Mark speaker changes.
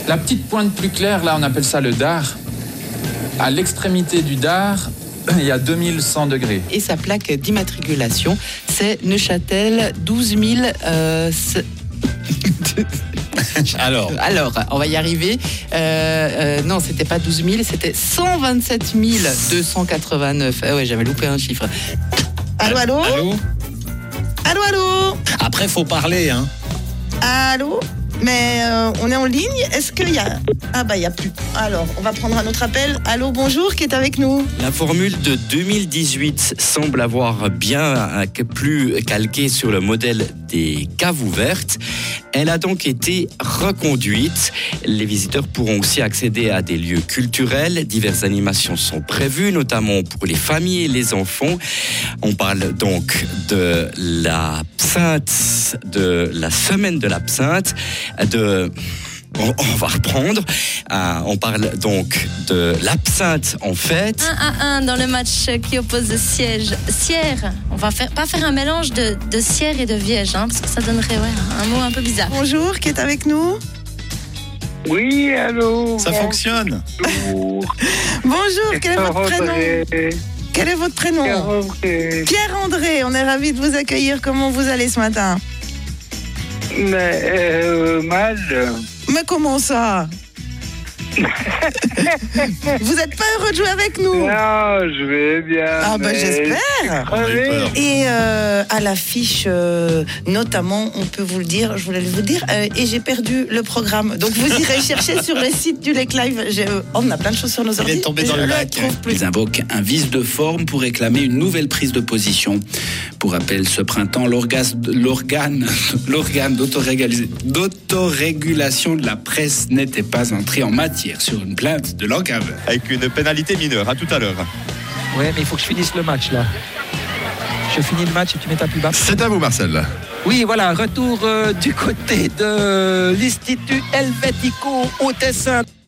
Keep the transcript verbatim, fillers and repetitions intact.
Speaker 1: La petite pointe plus claire, là, on appelle ça le dard. À l'extrémité du dard, il y a deux mille cent degrés.
Speaker 2: Et sa plaque d'immatriculation, c'est Neuchâtel douze mille... Euh,
Speaker 3: Alors,
Speaker 2: Alors, on va y arriver. Euh, euh, non, c'était pas douze mille, c'était cent vingt-sept mille deux cent quatre-vingt-neuf. Ah ouais, j'avais loupé un chiffre. Allô, allô
Speaker 3: allô
Speaker 2: Allô, allô
Speaker 3: Après, faut parler, hein.
Speaker 2: Allô. Mais euh, on est en ligne. Est-ce qu'il y a... Ah bah, il n'y a plus. Alors, on va prendre un autre appel. Allô, bonjour, qui est avec nous?
Speaker 4: La formule de deux mille dix-huit semble avoir bien plus calqué sur le modèle des caves ouvertes. Elle a donc été reconduite. Les visiteurs pourront aussi accéder à des lieux culturels. Diverses animations sont prévues, notamment pour les familles et les enfants. On parle donc de l'absinthe, de la semaine de l'absinthe, de... On, on va reprendre. Euh, on parle donc de l'absinthe en fête.
Speaker 5: un à un dans le match qui oppose Siège. Sierre. On va faire, pas faire un mélange de, de Sierre et de Viège, hein, parce que ça donnerait ouais, un mot un peu bizarre.
Speaker 2: Bonjour, qui est avec nous?
Speaker 6: Oui, allô.
Speaker 3: Ça fonctionne.
Speaker 6: Bonjour.
Speaker 2: Bonjour, quel est votre prénom? Quel est votre prénom?
Speaker 6: Pierre-André.
Speaker 2: Pierre-André, on est ravis de vous accueillir. Comment vous allez ce matin?
Speaker 6: Mais euh, mal.
Speaker 2: Mais comment ça? Vous n'êtes pas heureux de jouer avec nous?
Speaker 6: Non, je vais bien.
Speaker 2: Ah bah
Speaker 6: mais
Speaker 2: j'espère.
Speaker 6: crevé.
Speaker 2: Et euh, à l'affiche, euh, notamment, on peut vous le dire, je voulais vous dire, euh, et j'ai perdu le programme. Donc vous irez chercher sur le site du Lake Live. J'ai, euh, on a plein de choses sur nos
Speaker 3: Il
Speaker 2: ordi.
Speaker 3: est tombé dans
Speaker 2: Je
Speaker 3: le
Speaker 2: le
Speaker 3: lac.
Speaker 2: trouve plus.
Speaker 7: Ils invoquent un vice de forme pour réclamer une nouvelle prise de position. Pour rappel, ce printemps, l'orgas- l'organe, l'organe d'autorégalis- d'autorégulation de la presse n'était pas entré en matière sur une plainte de l'O C A V.
Speaker 8: Avec une pénalité mineure. À tout à l'heure.
Speaker 9: Ouais, mais il faut que je finisse le match là. Je finis le match et tu mets ta plus bas.
Speaker 8: C'est à vous, Marcel.
Speaker 9: Oui, voilà, retour euh, du côté de l'Institut Helvético au Tessin.